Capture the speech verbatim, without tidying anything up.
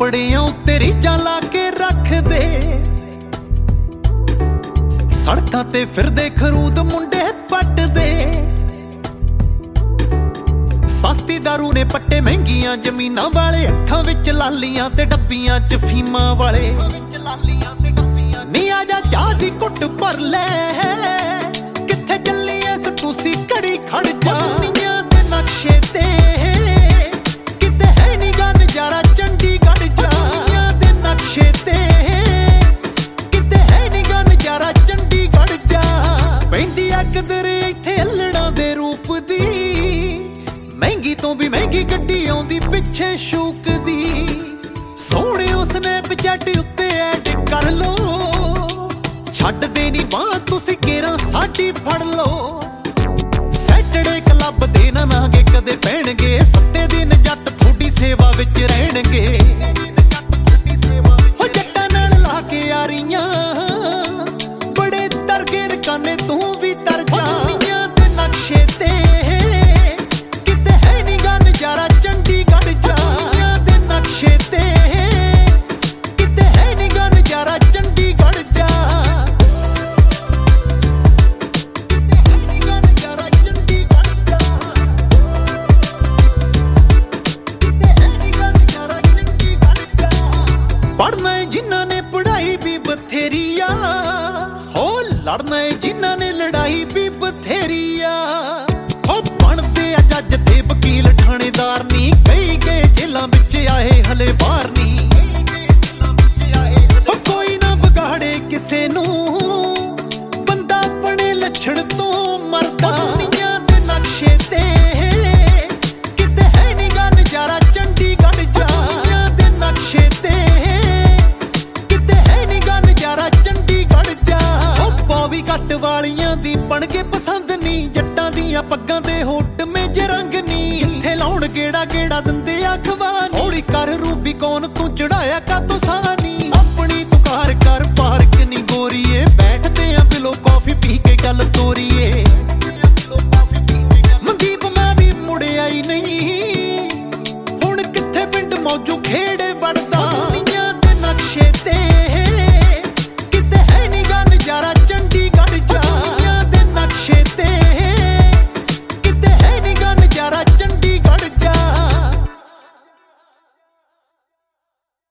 ਕੱਪੜਿਆਂ ਉੱਤੇ ਰੀਝਾਂ ਲਾ ਕੇ ਰੱਖਦੇ, ਸੜਕਾਂ ਤੇ ਫਿਰਦੇ ਖਰੂਦ ਮੁੰਡੇ ਪੱਟਦੇ। ਸਸਤੀ ਦਾਰੂ ਨੇ ਪੱਟੇ ਮਹਿੰਗੀਆਂ ਜ਼ਮੀਨਾਂ ਵਾਲੇ, ਅੱਖਾਂ ਵਿੱਚ ਲਾਲੀਆਂ ਤੇ ਡੱਬੀਆਂ ਚ ਫੀਮਾਂ ਵਾਲੇ। ਨੀ ਆ ਜਾ ਚਾਹ ਦੀ ਘੁੱਟ ਭਰ ਲੈ, ਕਿੱਥੇ ਚੱਲੀ ਐ ਸਟੂਸੀ ਘੜੀ ਖੜ ਜਾ। ਦੁਨੀਆਂ ਦੇ ਨਕਸ਼ੇ ਤੇ ਕਿਤੇ ਹੈ ਨੀ ਗਾ ਨਜ਼ਾਰਾ ਚੰਡੀਗੜ੍ਹ ਜਾ। ਦੁਨੀਆਂ ਦੇ ਨਕਸ਼ੇ ਤੇ ਕਿਤੇ ਹੈ ਨੀ ਗਾ ਨਜ਼ਾਰਾ ਚੰਡੀਗੜ੍ਹ ਜਾ। ਪੈਂਦੀ ਆ ਕਦਰ ਇੱਥੇ ਅਲੜਾਂ ਦੇ ਰੂਪ ਦੀ, ਮਹਿੰਗੀ ਤੋਂ ਵੀ ਮਹਿੰਗੀ ਗੱਡੀ ਆਉਂਦੀ ਪਿੱਛੇ ਸ਼ੂਕ ਦੀ। ਸੋਹਣਿਓ ਸਨੈਪਚੈਟ ਉੱਤੇ ਐਡ ਕਰ ਲੋ, ਛੱਡਦੇ ਨੀ ਬਾਂਹ ਤੁਸੀਂ ਕੇਰਾਂ ਸਾਡੀ ਫੜ ਲੋ। ਸੈਟਰਡੇ ਕਲੱਬ ਦੇ ਨਾ ਨਾਗੇ ਕਦੇ ਪੈਣਗੇ, ਸੱਤੇ ਦਿਨ ਜੱਟ ਤੁਹਾਡੀ ਸੇਵਾ ਵਿੱਚ ਰਹਿਣਗੇ। ਹੋ ਜੱਟਾਂ ਨਾਲ ਲਾ ਕੇ ਯਾਰੀਆਂ, ਬੜੇ ਤਰਗੇ ਰਕਾਨੇ ਤੂੰ ਵੀ ਤਰ ਜਾ। ਦੁਨੀਆਂ ਦੇ ਨਕਸ਼ੇ ਤੇ ਕਿਤੇ ਹੈ ਨੀ ਗਾ ਨਜ਼ਾਰਾ ਚੰਡੀਗੜ੍ਹ ਜਾ। ਦੁਨੀਆਂ ਦੇ ਨਕਸ਼ੇ ਤੇ ਕਿਤੇ ਹੈ ਨੀ ਗਾ ਨਜ਼ਾਰਾ ਚੰਡੀਗੜ੍ਹ ਜਾ। ਪੜ੍ਹਨਾ ਏ ਜਿਨ੍ਹਾਂ ਨੇ ਪੜ੍ਹਾਈ ਵੀ ਬਥੇਰੀ ਆ, ਹੋ ਲੜਨਾ ਏ ਜਿਨ੍ਹਾਂ ਨੇ ਲੜਾਈ ਵੀ ਬਥੇਰੀ ਆ। ਹੋ ਬਣਦੇ ਆ ਜੱਜ ਤੇ ਵਕੀਲ ਥਾਣੇਦਾਰ ਨੀ, ਕਈ ਗਏ ਜੇਲਾਂ ਵਿੱਚ ਆਏ ਹਲੇ ਬਾਹਰ ਨੀ। ਹੋ ਕੋਈ ਨਾ ਵਿਗਾੜੇ ਕਿਸੇ ਨੂੰ, ਬੰਦਾ ਆਪਣੇ ਲੱਛਣ ਤੋਂ ਮਰਦਾ। ਦੁਨੀਆਂ ਦੇ ਨਕਸ਼ੇ ਤੇ ਕਿਤੇ ਹੈ ਨੀ ਗਾ ਨਜ਼ਾਰਾ ਚੰਡੀਗੜ੍ਹ ਜਾ। ਦੁਨੀਆਂ ਦੇ ਨਕਸ਼ੇ ਤੇ ਕਿਤੇ ਹੈ ਨੀ ਗਾ ਨਜ਼ਾਰਾ ਚੰਡੀਗੜ੍ਹ ਜਾ। ਉਹ ਬੋਵੀ ਕੱਟ ਵਾਲੀਆਂ ਦੀ ਬਣ ਕੇ ਪਸੰਦ ਨੀ, ਜੱਟਾਂ ਦੀਆਂ ਪੱਗਾਂ ਤੇ ਹੋਠ